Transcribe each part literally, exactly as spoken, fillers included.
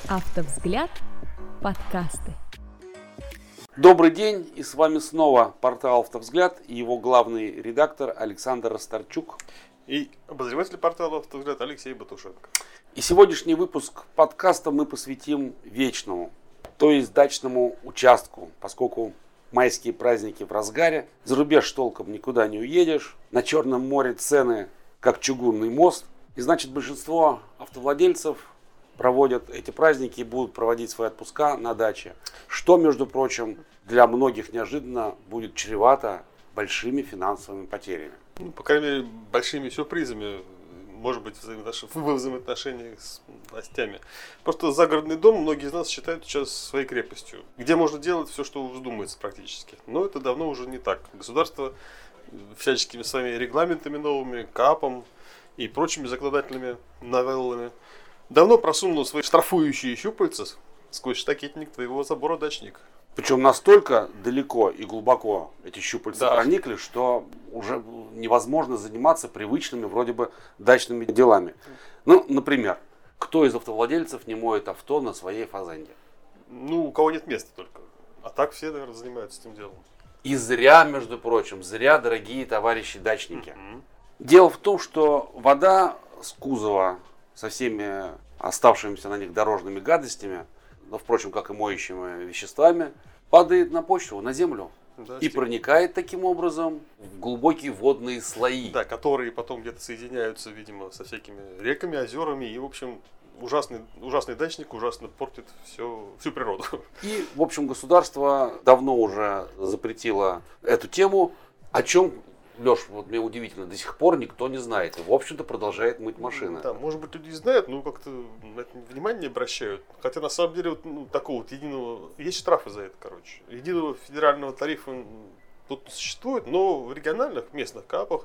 Автовзгляд. Подкасты. Добрый день, и с вами снова портал «Автовзгляд» и его главный редактор Александр Ростарчук. И обозреватель портала «Автовзгляд» Алексей Батушенко. И сегодняшний выпуск подкаста мы посвятим вечному, то есть дачному участку, поскольку майские праздники в разгаре, за рубеж толком никуда не уедешь, на Черном море цены как чугунный мост, и значит большинство автовладельцев проводят эти праздники и будут проводить свои отпуска на даче, что, между прочим, для многих неожиданно будет чревато большими финансовыми потерями. Ну, по крайней мере, большими сюрпризами, может быть, в взаимоотношениях с властями. Просто загородный дом многие из нас считают сейчас своей крепостью, где можно делать все, что вздумается практически. Но это давно уже не так. Государство всяческими своими регламентами новыми, КАПом и прочими законодательными новеллами давно просунуло свои штрафующие щупальца сквозь штакетник твоего забора дачника. Причем настолько далеко и глубоко эти щупальца Да. проникли, что уже невозможно заниматься привычными вроде бы дачными делами. Ну, например, кто из автовладельцев не моет авто на своей фазенде? Ну, у кого нет места только. А так все, наверное, занимаются этим делом. И зря, между прочим, зря, дорогие товарищи дачники. Мгм. Дело в том, что вода с кузова со всеми оставшимися на них дорожными гадостями, но, впрочем, как и моющими веществами, падает на почву, на землю. Да, И стек- проникает таким образом в глубокие водные слои. Да, которые потом где-то соединяются, видимо, со всякими реками, озерами. И, в общем, ужасный, ужасный дачник ужасно портит все, всю природу. И, в общем, государство давно уже запретило эту тему, о чем, Леш, вот мне удивительно, до сих пор никто не знает. И, в общем-то, продолжает мыть машины. Да, может быть, люди знают, но как-то на это внимание не обращают. Хотя, на самом деле, вот, ну, такого вот единого... Есть штрафы за это, короче. Единого федерального тарифа м, тут не существует, но в региональных, местных КАПах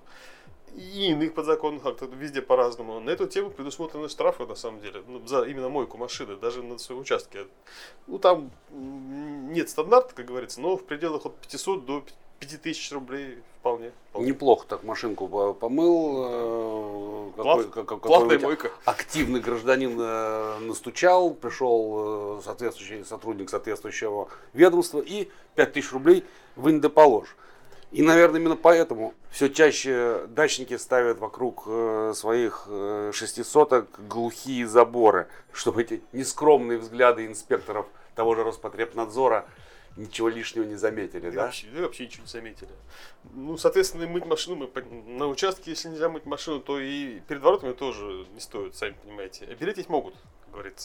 и иных подзаконных актах везде по-разному. На эту тему предусмотрены штрафы, на самом деле, ну, за именно мойку машины, даже на своем участке. Ну, там м, нет стандарта, как говорится, но в пределах от пятисот до пяти тысяч рублей вполне. вполне. Неплохо так машинку по- помыл. э, Класс- какой- как- классная какой-нибудь мойка. активный гражданин э, настучал, пришел э, соответствующий сотрудник соответствующего ведомства и пять тысяч рублей вынь да положь. И, наверное, именно поэтому все чаще дачники ставят вокруг э, своих э, шестисоток глухие заборы, чтобы эти нескромные взгляды инспекторов того же Роспотребнадзора ничего лишнего не заметили, И да? вообще, и вообще ничего не заметили. Ну, соответственно, и мыть машину, мы пон- на участке, если нельзя мыть машину, то и перед воротами тоже не стоит, сами понимаете. Обелетить могут, как говорится.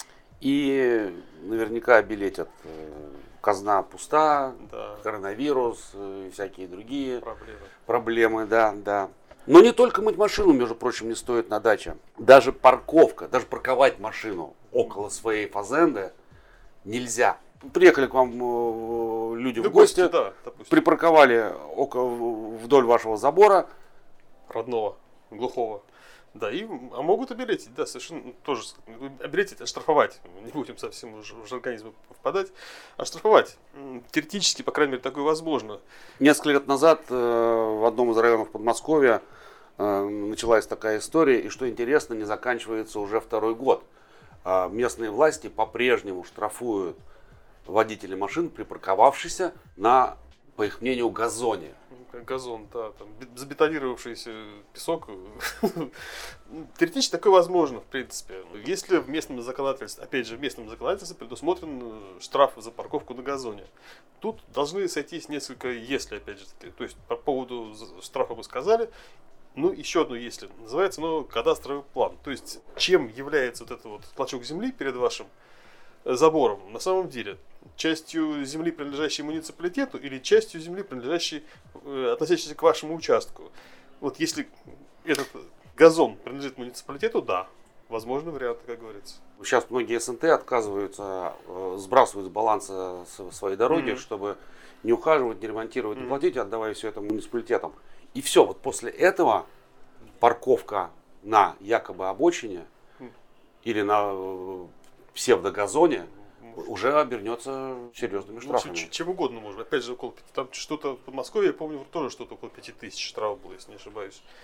И наверняка билетят э, казна пуста, Да, коронавирус э, и всякие другие проблема. проблемы, да, да. Но не только мыть машину, между прочим, не стоит на даче. Даже парковка, даже парковать машину около своей фазенды нельзя. Приехали к вам э, люди Ну, в гости, да, допустим, припарковали около, вдоль вашего забора. родного, глухого. Да, и, а могут обелетить, да, совершенно ну, тоже. Обелетить, оштрафовать. Не будем совсем уже в организм впадать. Оштрафовать. М, Теоретически, по крайней мере, такое возможно. Несколько лет назад э, в одном из районов Подмосковья э, началась такая история, и что интересно, не заканчивается уже второй год. А местные власти по-прежнему штрафуют водителей машин, припарковавшихся на, по их мнению, газоне. Ну, как газон, да, там бе- забетонировавшийся песок. Теоретически такое возможно, в принципе. Если в местном законодательстве, опять же, в местном законодательстве предусмотрен э, штраф за парковку на газоне. Тут должны сойтись несколько «если», опять же таки. То есть по поводу з- штрафа мы сказали. Ну, еще одно «если». Называется оно кадастровый план. То есть, чем является вот этот вот клочок земли перед вашим э, забором на самом деле? Частью земли, принадлежащей муниципалитету, или частью земли, принадлежащей, э, относящейся к вашему участку. Вот если этот газон принадлежит муниципалитету, да, возможны варианты, как говорится. Сейчас многие СНТ отказываются, э, сбрасывают с баланса с- своей дороги, Мгм. чтобы не ухаживать, не ремонтировать, не Мгм. платить, отдавая все это муниципалитетам. И все, вот после этого парковка на якобы обочине Мгм. или на э, псевдогазоне уже обернется серьезными Ну, штрафами. ч- чем угодно можно. Опять же, около пяти, там что-то в Подмосковье, я помню, тоже что-то около пяти тысяч штраф было, если не ошибаюсь.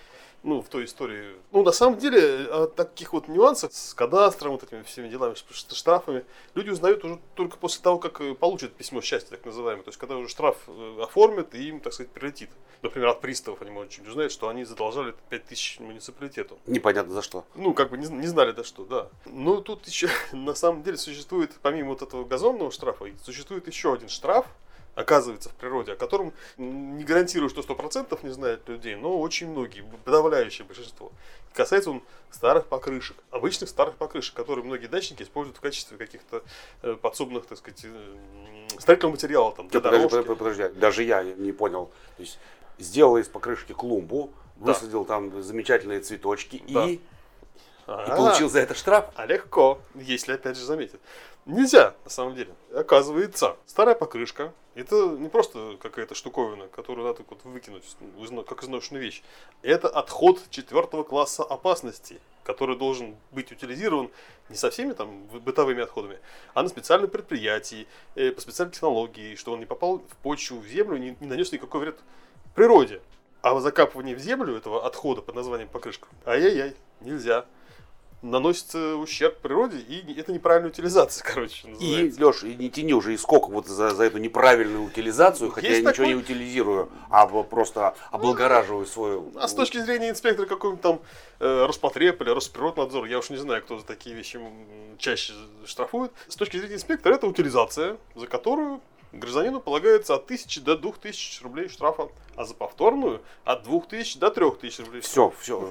ну, в той истории. Ну, на самом деле, о таких вот нюансах с кадастром, вот этими всеми делами, с штрафами, люди узнают уже только после того, как получат письмо счастья, так называемое. То есть, когда уже штраф оформят и им, так сказать, прилетит. Например, от приставов они, может, узнают, что они задолжали пять тысяч муниципалитету. Непонятно за что. Ну, как бы не, не знали за что, да. Но тут еще, на самом деле, существует, помимо вот этого газонного штрафа, существует еще один штраф, оказывается, в природе, о котором не гарантирую, что сто процентов не знают людей, но очень многие, подавляющее большинство. И касается он старых покрышек, обычных старых покрышек, которые многие дачники используют в качестве каких-то подсобных, так сказать, строительного материала. Там, для подожди, дорожки. подожди, даже я не понял. То есть, сделал из покрышки клумбу, да. высадил там замечательные цветочки да. и... А-а-а. И получил за это штраф? А легко, если опять же заметят. Нельзя, на самом деле. Оказывается, старая покрышка, это не просто какая-то штуковина, которую надо вот выкинуть, как изношенную вещь. Это отход четвертого класса опасности, который должен быть утилизирован не со всеми там бытовыми отходами, а на специальном предприятии, по специальной технологии, чтобы он не попал в почву, в землю, не, не нанес никакой вред природе. А закапывание в землю этого отхода под названием покрышка, ай-яй-яй, нельзя. Наносится ущерб природе, и это неправильная утилизация, короче, называется. И, Леш, и не тяни уже и сколько вот за, за эту неправильную утилизацию, хотя Есть я такой... ничего не утилизирую, а просто облагораживаю свою... А с точки зрения инспектора какой-нибудь там э, Роспотреб или Росприроднадзор, я уж не знаю, кто за такие вещи чаще штрафует. С точки зрения инспектора это утилизация, за которую гражданину полагается от тысячи до двух тысяч рублей штрафа, а за повторную от двух тысяч до трех тысяч рублей. Все, все.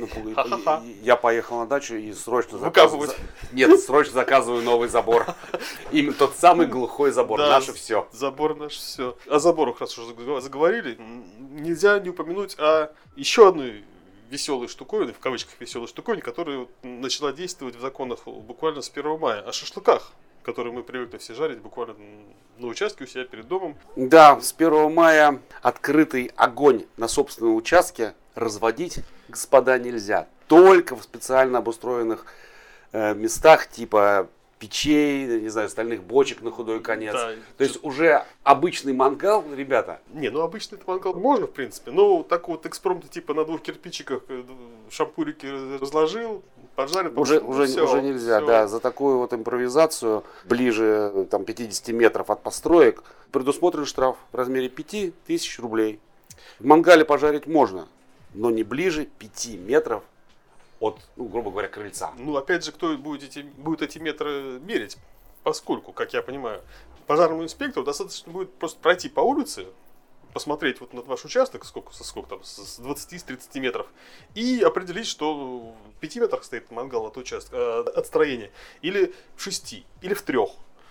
Я поехал на дачу и срочно заказываю. Нет, срочно заказываю новый забор. Именно тот самый глухой забор. Наше все. Забор наше все. О заборах, раз уже заговорили, нельзя не упомянуть о еще одной веселой штуковине, в кавычках веселой штуковине, которая начала действовать в законах буквально с первого мая, о шашлыках, которые мы привыкли все жарить буквально на участке у себя перед домом. Да, с первого мая открытый огонь на собственном участке разводить, господа, нельзя. Только в специально обустроенных э, местах, типа печей, не знаю, стальных бочек на худой конец. Да. То есть уже обычный мангал, ребята. Не, ну обычный мангал можно, в принципе. Но так вот экспромт типа на двух кирпичиках шампурики разложил, поджарил. Уже, ну, уже, все, уже нельзя, все. Да. За такую вот импровизацию ближе там, пятьдесят метров от построек предусмотрен штраф в размере пять тысяч рублей. В мангале пожарить можно, но не ближе пяти метров от, ну, грубо говоря, крыльца. Ну, опять же, кто будет эти, будет эти метры мерить? Поскольку, как я понимаю, пожарному инспектору достаточно будет просто пройти по улице, посмотреть вот на ваш участок, сколько, сколько там, с двадцати-тридцати метров, и определить, что в пяти метрах стоит мангал от участка, от строения, или в шести, или в трех.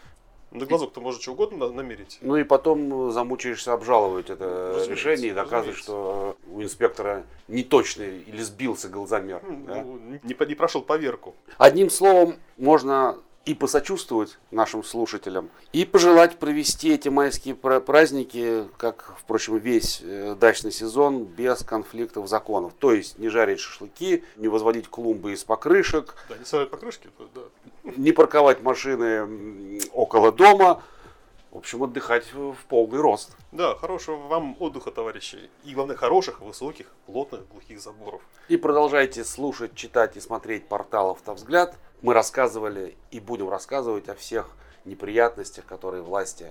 На глазок-то можно что угодно намерить. Ну и потом замучаешься обжаловать это Разумеется, решение и доказывать, разумеется. что у инспектора неточный или сбился глазомер. Ну, да? не, не прошел поверку. Одним словом, можно и посочувствовать нашим слушателям, и пожелать провести эти майские праздники, как, впрочем, весь дачный сезон, без конфликтов законов. То есть не жарить шашлыки, не возводить клумбы из покрышек, Да, не сажать покрышки, то, да. не парковать машины около дома. В общем, отдыхать в полный рост. Да, хорошего вам отдыха, товарищи. И, главное, хороших, высоких, плотных, глухих заборов. И продолжайте слушать, читать и смотреть портал «Автовзгляд». Мы рассказывали и будем рассказывать о всех неприятностях, которые власти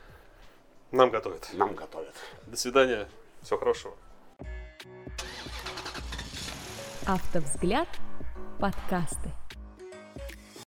Нам готовят. нам готовят. До свидания. Всего хорошего. Автовзгляд. Подкасты.